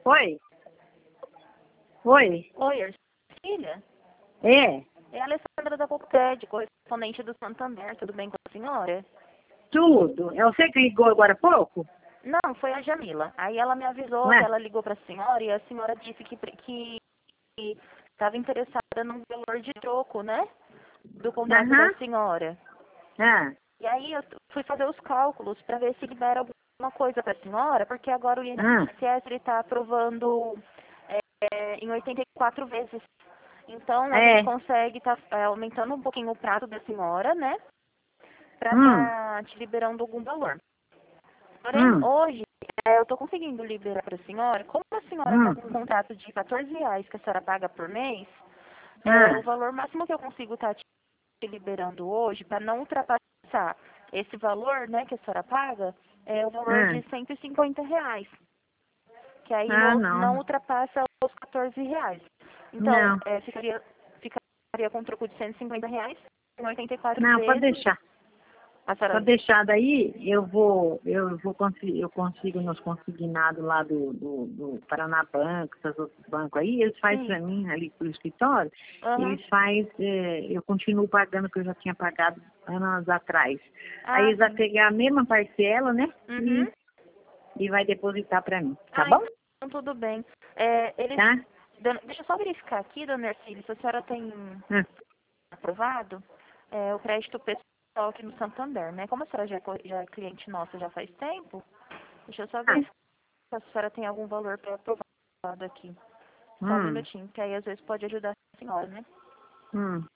Oi? Oi? Oi, Ercília? É? É a Alessandra da Cocred, correspondente do Santander. Tudo bem com a senhora? Tudo. É você que ligou agora há pouco? Não, foi a Jamila. Aí ela me avisou que Ué? ela ligou para a senhora e a senhora disse que estava interessada num valor de troco, né? Do contrato da Aham. senhora. Ah. E aí eu fui fazer os cálculos para ver se libera alguma coisa para a senhora, porque agora o Ah. INSS está aprovando em 84 vezes. Então a gente É. consegue estar aumentando um pouquinho o prazo da senhora, né? Para Hum. estar te liberando algum valor. Porém, Hum. hoje, eu estou conseguindo liberar para a senhora. Como a senhora está Hum. com um contrato de R$ 14 que a senhora paga por mês, o Ah. valor máximo que eu consigo estar te liberando hoje, para não ultrapassar esse valor, né, que a senhora paga, é o valor Ah. de R$ 150, que aí Ah, não não. ultrapassa os R$ 14. Então, Não. ficaria com um troco de R$ 150, em 84 Não, pode vezes. deixar. A Pode senhora, deixar daí, eu consigo nos consignados lá do Paraná Banco, esses outros bancos aí, eles fazem sim. para mim ali pelo escritório, Aham. eles fazem, eu continuo pagando o que eu já tinha pagado anos atrás. Aí Ah, eles vão sim. pegar a mesma parcela, né? Uhum. E vai depositar para mim, tá Ah, bom? então tudo bem. Eles, Tá? deixa eu só verificar aqui, dona Ercília, se a senhora tem Hum. aprovado o crédito pessoal aqui no Santander, né? Como a senhora já é cliente nossa já faz tempo, deixa eu só Ah. verificar se a senhora tem algum valor para aprovado aqui. Só um Hum. minutinho, que aí às vezes pode ajudar a senhora, né? Hum.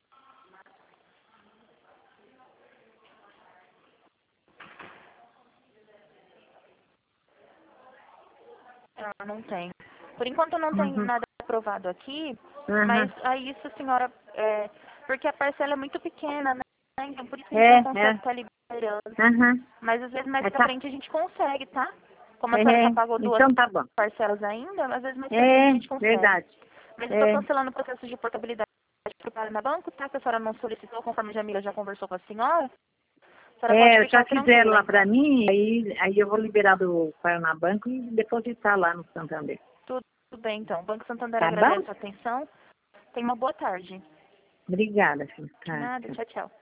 Ah, não tem. Por enquanto não tem Uhum. nada aprovado aqui, mas Uhum. aí isso a senhora, porque a parcela é muito pequena, né? Então por isso que a gente É, não consegue é. estar liberando. Uhum. Mas às vezes mais É, pra tá. frente a gente consegue, tá? Como a senhora É, já pagou duas então tá bom. parcelas ainda, às vezes mais pra frente a É, gente consegue. verdade. Mas eu tô É, cancelando o processo de portabilidade pro Paraná Banco, tá? Que a senhora não solicitou, conforme a Jamila já conversou com a senhora. A senhora pode já ficar fizeram tranquila, lá pra então. mim, aí eu vou liberar do Paraná Banco e depositar lá no Santander. Tudo bem, então. O Banco Santander Tá bom? agradece a atenção. Tenha uma boa tarde. Obrigada, filho. De Tá, nada. tchau. Tchau, tchau.